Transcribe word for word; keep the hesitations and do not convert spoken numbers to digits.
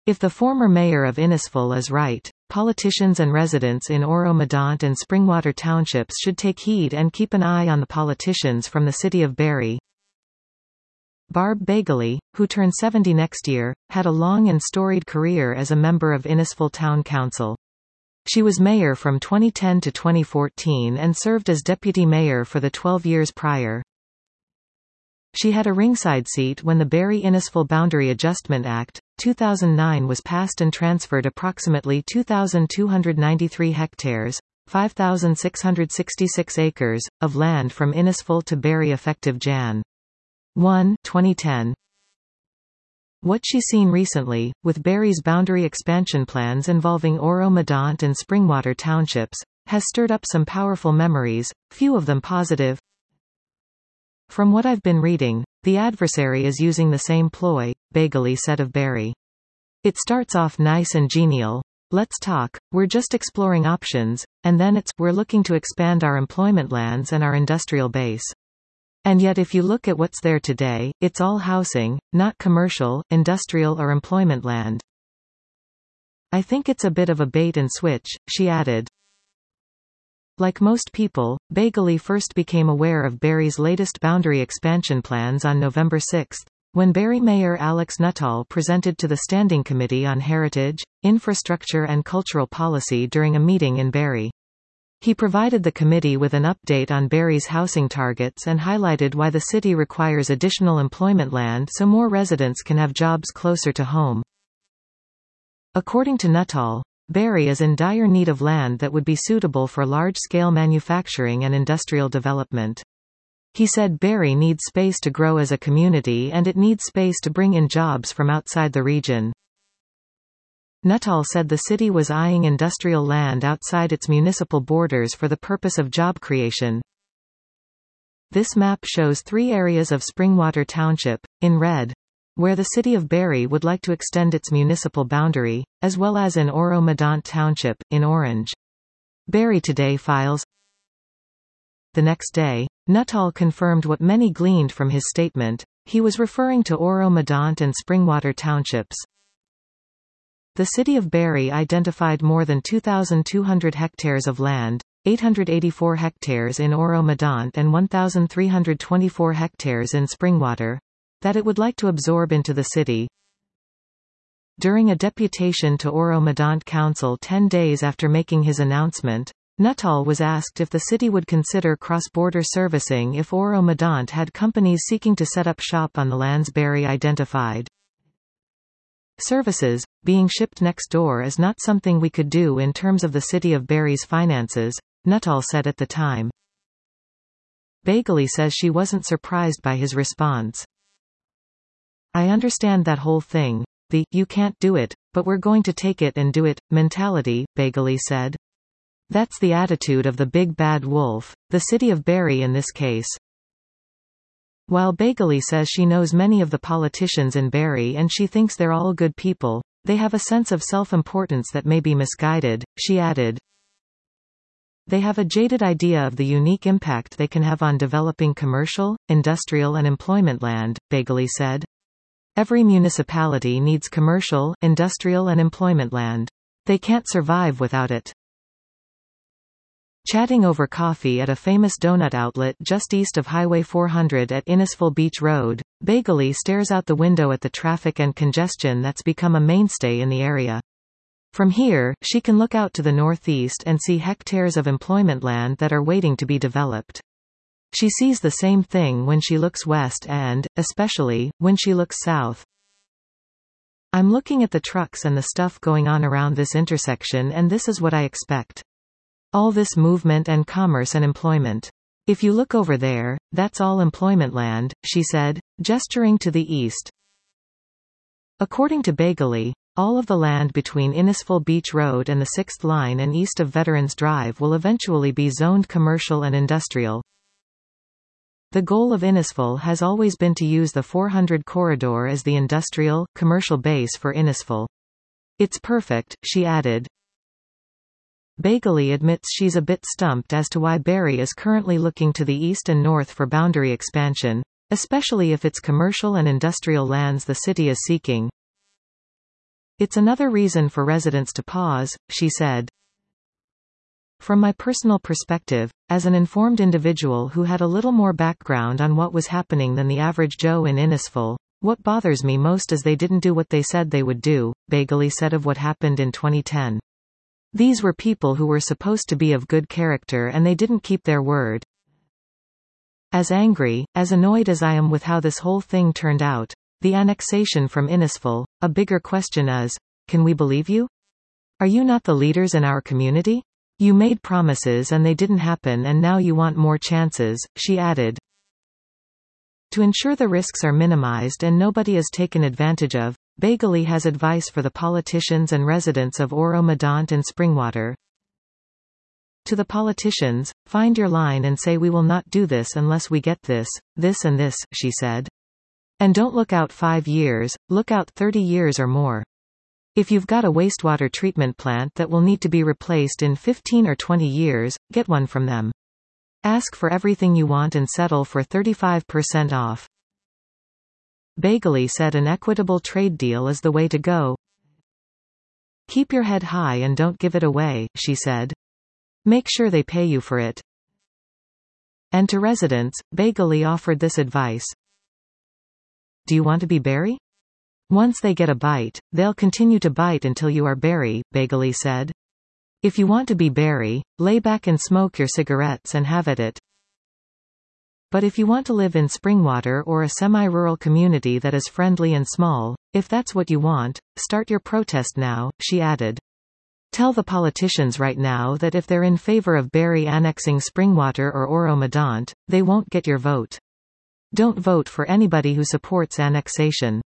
If the former mayor of Innisfil is right, politicians and residents in Oro-Medonte and Springwater townships should take heed and keep an eye on the politicians from the city of Barrie. Barb Begley, who turned seventy next year, had a long and storied career as a member of Innisfil Town Council. She was mayor from twenty ten to twenty fourteen and served as deputy mayor for the twelve years prior. She had a ringside seat when the Barrie-Innisfil Boundary Adjustment Act, two thousand nine was passed and transferred approximately two thousand two hundred ninety-three hectares, five thousand six hundred sixty-six acres, of land from Innisfil to Barrie effective January first, twenty ten. What she's seen recently, with Barrie's boundary expansion plans involving Oro-Medonte and Springwater townships, has stirred up some powerful memories, few of them positive. From what I've been reading, the adversary is using the same ploy, Begley said of Barrie. It starts off nice and genial. Let's talk, we're just exploring options, and then it's, we're looking to expand our employment lands and our industrial base. And yet if you look at what's there today, it's all housing, not commercial, industrial or employment land. I think it's a bit of a bait and switch, she added. Like most people, Begley first became aware of Barrie's latest boundary expansion plans on November sixth, when Barrie Mayor Alex Nuttall presented to the Standing Committee on Heritage, Infrastructure and Cultural Policy during a meeting in Barrie. He provided the committee with an update on Barrie's housing targets and highlighted why the city requires additional employment land so more residents can have jobs closer to home. According to Nuttall, Barrie is in dire need of land that would be suitable for large-scale manufacturing and industrial development. He said Barrie needs space to grow as a community and it needs space to bring in jobs from outside the region. Nuttall said the city was eyeing industrial land outside its municipal borders for the purpose of job creation. This map shows three areas of Springwater Township, in red, where the city of Barrie would like to extend its municipal boundary, as well as in Oro-Medonte Township, in orange. Barrie Today files. The next day, Nuttall confirmed what many gleaned from his statement. He was referring to Oro-Medonte and Springwater Townships. The city of Barrie identified more than two thousand two hundred hectares of land, eight hundred eighty-four hectares in Oro-Medonte and one thousand three hundred twenty-four hectares in Springwater, that it would like to absorb into the city. During a deputation to Oro-Medonte Council ten days after making his announcement, Nuttall was asked if the city would consider cross-border servicing if Oro-Medonte had companies seeking to set up shop on the lands Barrie identified. Services, being shipped next door is not something we could do in terms of the city of Barrie's finances, Nuttall said at the time. Begley says she wasn't surprised by his response. I understand that whole thing, the, you can't do it, but we're going to take it and do it, mentality, Begley said. That's the attitude of the big bad wolf, the city of Barrie in this case. While Begley says she knows many of the politicians in Barrie and she thinks they're all good people, they have a sense of self-importance that may be misguided, she added. They have a jaded idea of the unique impact they can have on developing commercial, industrial and employment land, Begley said. Every municipality needs commercial, industrial and employment land. They can't survive without it. Chatting over coffee at a famous donut outlet just east of Highway four hundred at Innisfil Beach Road, Begley stares out the window at the traffic and congestion that's become a mainstay in the area. From here, she can look out to the northeast and see hectares of employment land that are waiting to be developed. She sees the same thing when she looks west and, especially, when she looks south. I'm looking at the trucks and the stuff going on around this intersection and this is what I expect. All this movement and commerce and employment. If you look over there, that's all employment land, she said, gesturing to the east. According to Begley, all of the land between Innisfil Beach Road and the sixth Line and east of Veterans Drive will eventually be zoned commercial and industrial. The goal of Innisfil has always been to use the four hundred corridor as the industrial, commercial base for Innisfil. It's perfect, she added. Begley admits she's a bit stumped as to why Barrie is currently looking to the east and north for boundary expansion, especially if it's commercial and industrial lands the city is seeking. It's another reason for residents to pause, she said. From my personal perspective, as an informed individual who had a little more background on what was happening than the average Joe in Innisfil, what bothers me most is they didn't do what they said they would do, Begley said of what happened in twenty ten. These were people who were supposed to be of good character and they didn't keep their word. As angry, as annoyed as I am with how this whole thing turned out, the annexation from Innisfil, a bigger question is, can we believe you? Are you not the leaders in our community? You made promises and they didn't happen and now you want more chances, she added. To ensure the risks are minimized and nobody is taken advantage of, Begley has advice for the politicians and residents of Oro-Medonte and Springwater. To the politicians, find your line and say we will not do this unless we get this, this and this, she said. And don't look out five years, look out thirty years or more. If you've got a wastewater treatment plant that will need to be replaced in fifteen or twenty years, get one from them. Ask for everything you want and settle for thirty-five percent off. Begley said an equitable trade deal is the way to go. Keep your head high and don't give it away, she said. Make sure they pay you for it. And to residents, Begley offered this advice. Do you want to be Barry? Once they get a bite, they'll continue to bite until you are Barry, Begley said. If you want to be Barry, lay back and smoke your cigarettes and have at it. But if you want to live in Springwater or a semi-rural community that is friendly and small, if that's what you want, start your protest now, she added. Tell the politicians right now that if they're in favor of Barry annexing Springwater or Oro-Medonte, they won't get your vote. Don't vote for anybody who supports annexation.